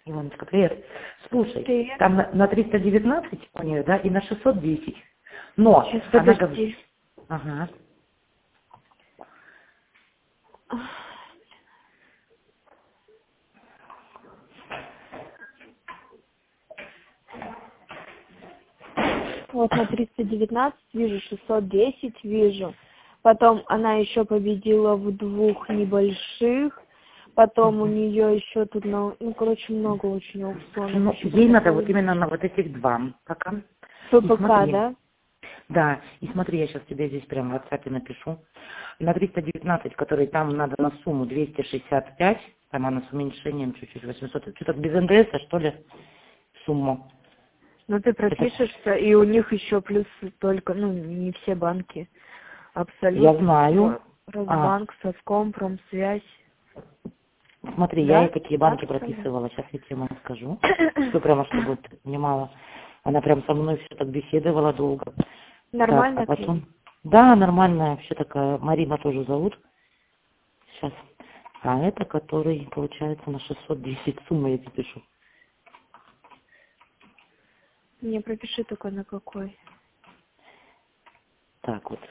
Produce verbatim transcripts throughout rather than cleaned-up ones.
Иваночка, привет. Слушай, Привет. там на, на триста девятнадцать у нее, да, и на шестьсот десять. Но Сейчас, она подожди. говорит... Ага. Вот на триста девятнадцать вижу, шестьсот десять вижу. Потом она еще победила в двух небольших. Потом у нее еще тут, на- ну, короче, много очень аукционов. Ну, Еще ей пока надо не вот вижу. именно на вот этих два пока. И ППК, смотри, да? да, и смотри, я сейчас тебе здесь прям в WhatsApp напишу. На триста девятнадцать, который там надо на сумму двести шестьдесят пять, там она с уменьшением чуть-чуть восемьсот, что-то без эн дэ эса, что ли, сумму. Ну, ты Это... пропишешься, и у них еще плюс только, ну, не все банки. Я Абсолют, знаю. А, Росбанк, Совком, Промсвязь. смотри, я ей Да? какие Так, банки что ли? прописывала, сейчас я тебе могу скажу. Все прямо, чтобы ты понимала. Она прям со мной все так беседовала долго. Так, а Нормально потом... клиент? Да, нормальная, вообще такая, Марина тоже зовут. Сейчас. А это, который, получается, на шестьсот десять суммы я тебе пишу. Мне пропиши только на какой. Так вот.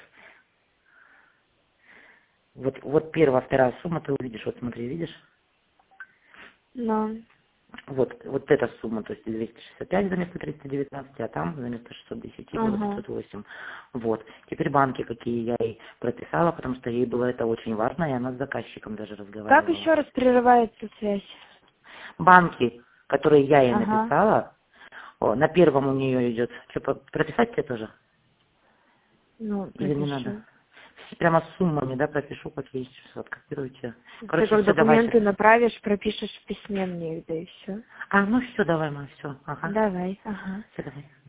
Вот, вот первая, вторая сумма, ты увидишь, вот смотри, видишь? Но Вот, вот эта сумма, то есть двести шестьдесят пять вместо триста девятнадцать, а там вместо шестьсот десять было ага. пятьсот восемь. Вот. Теперь банки, какие я ей прописала, потому что ей было это очень важно, и она с заказчиком даже Как разговаривала. еще раз прерывается связь? Банки, которые я ей Ага. написала, о, на первом у нее идет, что, по- прописать тебе тоже? Ну, Или не надо? пропиши. Прямо с суммами, да, пропишу, как есть, откопируйте. Ты Короче, как все, давай сейчас. документы направишь, пропишешь в письме мне их, да и все. А, ну все, давай, мам, все. Ага. Давай, ага. Все, давай.